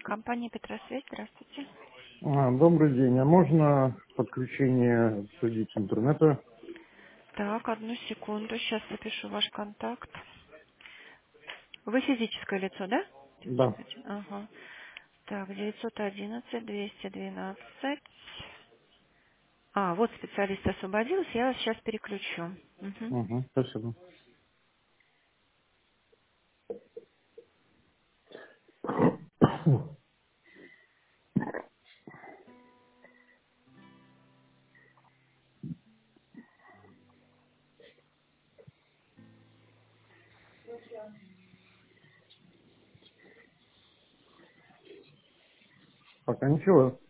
Компания Петросвязь, здравствуйте. Добрый день. А можно подключение обсудить интернета? Так, одну секунду, сейчас запишу ваш контакт. Вы физическое лицо, да? Да. 901. Ага. Так, 911-212. Вот специалист освободился, я вас сейчас переключу. Мгм. Угу, спасибо. Пока ничего.